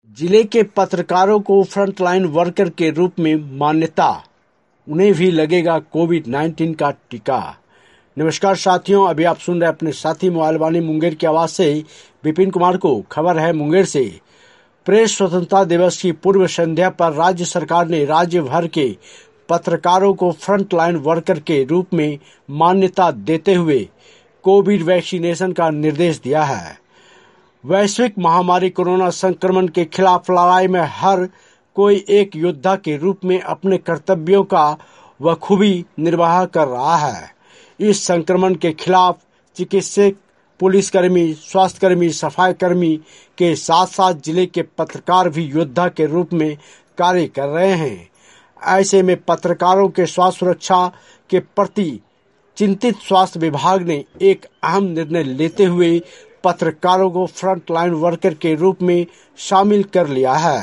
जिले के पत्रकारों को फ्रंटलाइन वर्कर के रूप में मान्यता, उन्हें भी लगेगा कोविड-19 का टीका। नमस्कार साथियों, अभी आप सुन रहे अपने साथी मोबाइल वाणी मुंगेर की आवाज से विपिन कुमार को। खबर है मुंगेर से। प्रेस स्वतंत्रता दिवस की पूर्व संध्या पर राज्य सरकार ने राज्य भर के पत्रकारों को फ्रंटलाइन वर्कर के रूप में मान्यता देते हुए कोविड वैक्सीनेशन का निर्देश दिया है। वैश्विक महामारी कोरोना संक्रमण के खिलाफ लड़ाई में हर कोई एक योद्धा के रूप में अपने कर्तव्यों का बखूबी निर्वाह कर रहा है। इस संक्रमण के खिलाफ चिकित्सक, पुलिसकर्मी, स्वास्थ्यकर्मी, सफाई कर्मी के साथ साथ जिले के पत्रकार भी योद्धा के रूप में कार्य कर रहे हैं। ऐसे में पत्रकारों के स्वास्थ्य सुरक्षा के प्रति चिंतित स्वास्थ्य विभाग ने एक अहम निर्णय लेते हुए पत्रकारों को फ्रंटलाइन वर्कर के रूप में शामिल कर लिया है।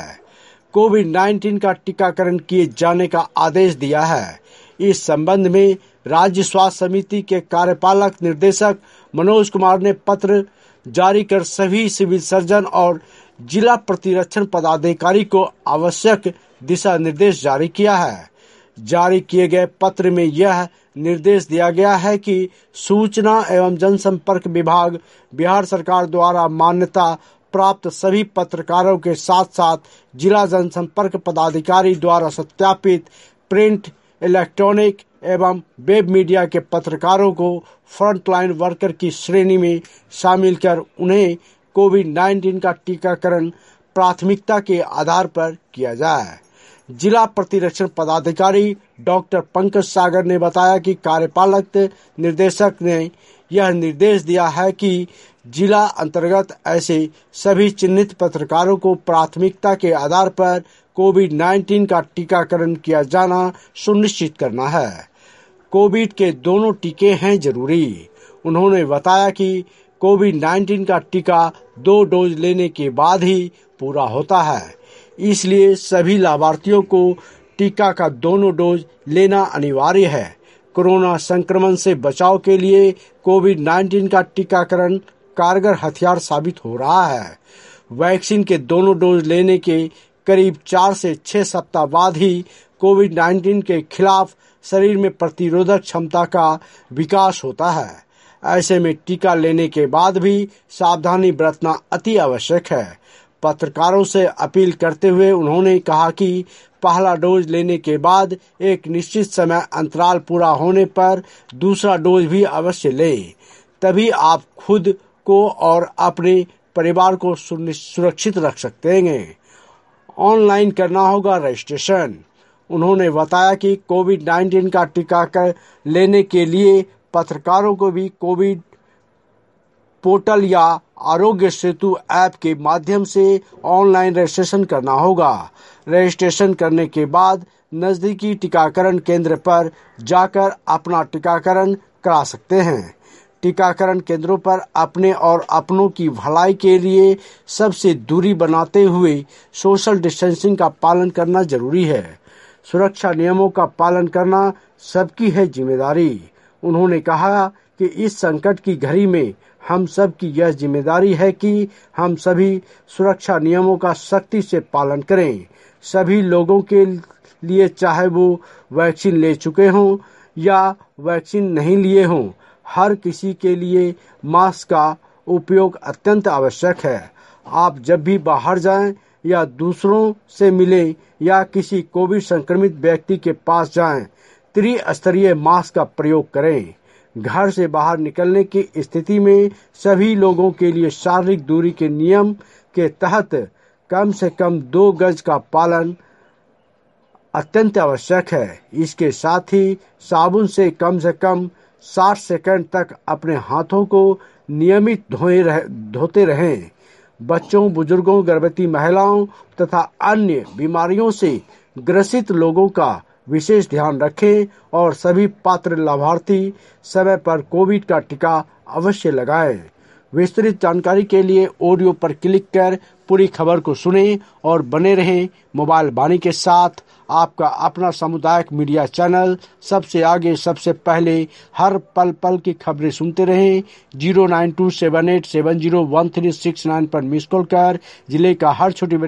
कोविड-19 का टीकाकरण किए जाने का आदेश दिया है। इस संबंध में राज्य स्वास्थ्य समिति के कार्यपालक निदेशक मनोज कुमार ने पत्र जारी कर सभी सिविल सर्जन और जिला प्रतिरक्षण पदाधिकारी को आवश्यक दिशा निर्देश जारी किया है। जारी किए गए पत्र में यह निर्देश दिया गया है कि सूचना एवं जनसंपर्क विभाग बिहार सरकार द्वारा मान्यता प्राप्त सभी पत्रकारों के साथ साथ जिला जनसंपर्क पदाधिकारी द्वारा सत्यापित प्रिंट, इलेक्ट्रॉनिक एवं वेब मीडिया के पत्रकारों को फ्रंटलाइन वर्कर की श्रेणी में शामिल कर उन्हें कोविड-19 का टीकाकरण प्राथमिकता के आधार पर किया जाए। जिला प्रतिरक्षण पदाधिकारी डॉक्टर पंकज सागर ने बताया कि कार्यपालक निदेशक ने यह निर्देश दिया है कि जिला अंतर्गत ऐसे सभी चिन्हित पत्रकारों को प्राथमिकता के आधार पर कोविड-19 का टीकाकरण किया जाना सुनिश्चित करना है। कोविड के दोनों टीके हैं जरूरी। उन्होंने बताया कि कोविड-19 का टीका 2 डोज लेने के बाद ही पूरा होता है, इसलिए सभी लाभार्थियों को टीका का दोनों डोज लेना अनिवार्य है। कोरोना संक्रमण से बचाव के लिए कोविड-19 का टीकाकरण कारगर हथियार साबित हो रहा है। वैक्सीन के दोनों डोज लेने के करीब 4 से 6 सप्ताह बाद ही कोविड-19 के खिलाफ शरीर में प्रतिरोधक क्षमता का विकास होता है। ऐसे में टीका लेने के बाद भी सावधानी बरतना अति आवश्यक है। पत्रकारों से अपील करते हुए उन्होंने कहा कि पहला डोज लेने के बाद एक निश्चित समय अंतराल पूरा होने पर दूसरा डोज भी अवश्य लें, तभी आप खुद को और अपने परिवार को सुरक्षित रख सकते हैं। ऑनलाइन करना होगा रजिस्ट्रेशन। उन्होंने बताया कि कोविड-19 का टीका लेने के लिए पत्रकारों को भी कोविड पोर्टल या आरोग्य सेतु ऐप के माध्यम से ऑनलाइन रजिस्ट्रेशन करना होगा। रजिस्ट्रेशन करने के बाद नजदीकी टीकाकरण केंद्र पर जाकर अपना टीकाकरण करा सकते हैं। टीकाकरण केंद्रों पर अपने और अपनों की भलाई के लिए सबसे दूरी बनाते हुए सोशल डिस्टेंसिंग का पालन करना जरूरी है। सुरक्षा नियमों का पालन करना सबकी है जिम्मेदारी। उन्होंने कहा कि इस संकट की घड़ी में हम सब की यह जिम्मेदारी है कि हम सभी सुरक्षा नियमों का सख्ती से पालन करें। सभी लोगों के लिए, चाहे वो वैक्सीन ले चुके हों या वैक्सीन नहीं लिए हों, हर किसी के लिए मास्क का उपयोग अत्यंत आवश्यक है। आप जब भी बाहर जाएं या दूसरों से मिलें या किसी कोविड संक्रमित व्यक्ति के पास जाएं, त्रिस्तरीय मास्क का प्रयोग करें। घर से बाहर निकलने की स्थिति में सभी लोगों के लिए शारीरिक दूरी के नियम के तहत कम से कम 2 गज का पालन अत्यंत आवश्यक है। इसके साथ ही साबुन से कम 60 सेकंड तक अपने हाथों को नियमित धोते रहें। बच्चों, बुजुर्गों, गर्भवती महिलाओं तथा अन्य बीमारियों से ग्रसित लोगों का विशेष ध्यान रखें और सभी पात्र लाभार्थी समय पर कोविड का टीका अवश्य लगाएं। विस्तृत जानकारी के लिए ऑडियो पर क्लिक कर पूरी खबर को सुनें और बने रहें मोबाइल वाणी के साथ। आपका अपना सामुदायिक मीडिया चैनल सबसे आगे, सबसे पहले हर पल पल की खबरें सुनते रहें। 09278701369 पर मिस कॉल कर जिले का हर छोटी